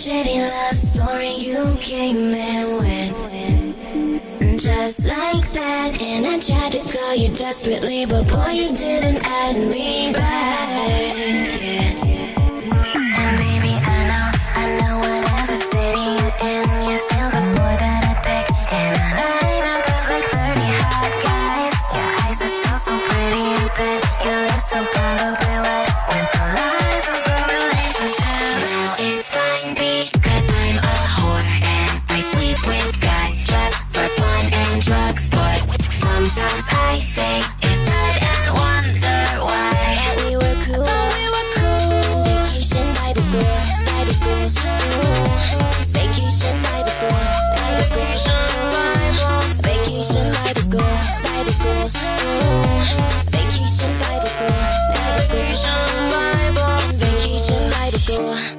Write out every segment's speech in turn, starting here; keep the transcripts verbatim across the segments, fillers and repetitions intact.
shitty love story you came in with. Just like that, and I tried to call you desperately, but boy, you didn't add me back. Yeah. And baby, I know, I know whatever city you're in, you're still the boy that I pick. And I line up of like thirty hot guys. Your eyes are still so pretty, I bet your lips so probably wet with the lies of a relationship. Now it's fine because I'm a whore and I sleep with guys just for fun and drugs, but sometimes I say it's sad and wonder why we were cool. We were cool. Vacation by the school, by the school. Vacation by the school, by the school. Vacation by the school, by the school. Vacation by the school, by the school. Vacation by the school.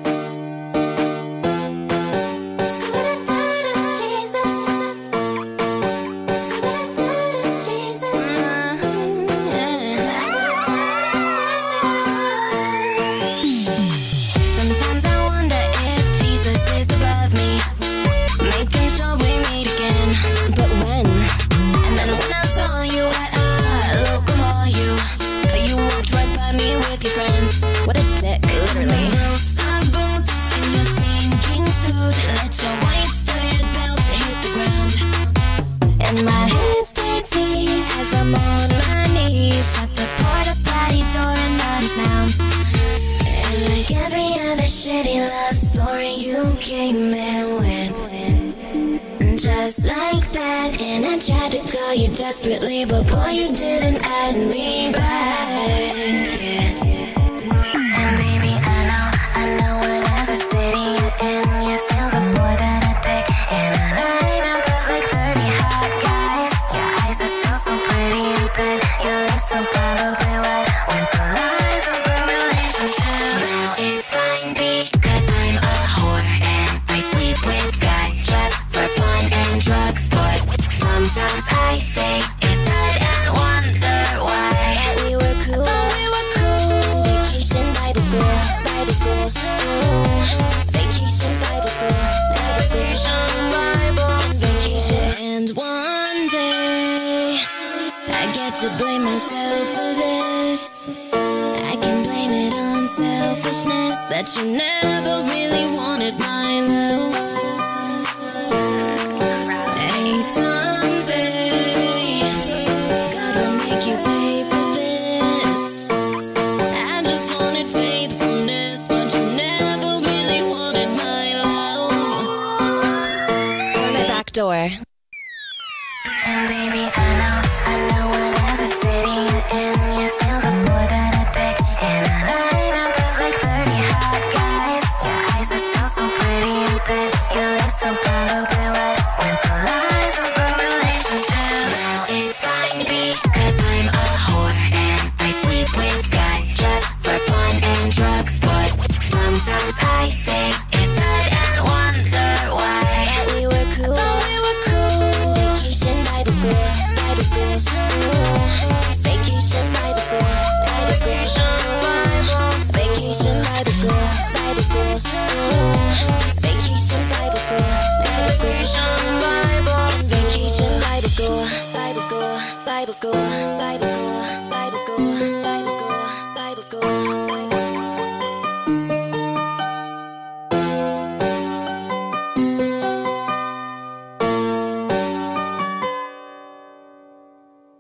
Just like that, and I tried to call you desperately, but boy, you didn't add me back. Yeah. And baby, I know, I know whatever city you're in, you're still the boy that I pick. And I line up of like thirty hot guys. Your eyes are still so pretty, I bet your lips so probably wet with the lies of a relationship. Now it's fine because I'm a whore and I sleep with guys just for fun and drugs, but sometimes I say it's sad and wonder why we were cool. We were cool. Vacation by the school, by the school. Vacation by the school, by the school. Vacation. And one day I get to blame myself for this. I can blame it on selfishness that you never really wanted my love. Door. And baby, I know, I know whatever city you're in, you're still the boy that I pick. And I line up of like thirty hot guys. Your eyes are still so pretty, I bet your lips so probably wet with the lies of a relationship. Now it's fine because I'm a whore and I sleep with guys just for fun and drugs, but sometimes I say it's sad and wonder why we were cool. Vacation by the school, by the school. Vacation by the school, by the school. Vacation by the school, by the school. Vacation by the school, by the school. Vacation by the school, by the school, by the school, by the school.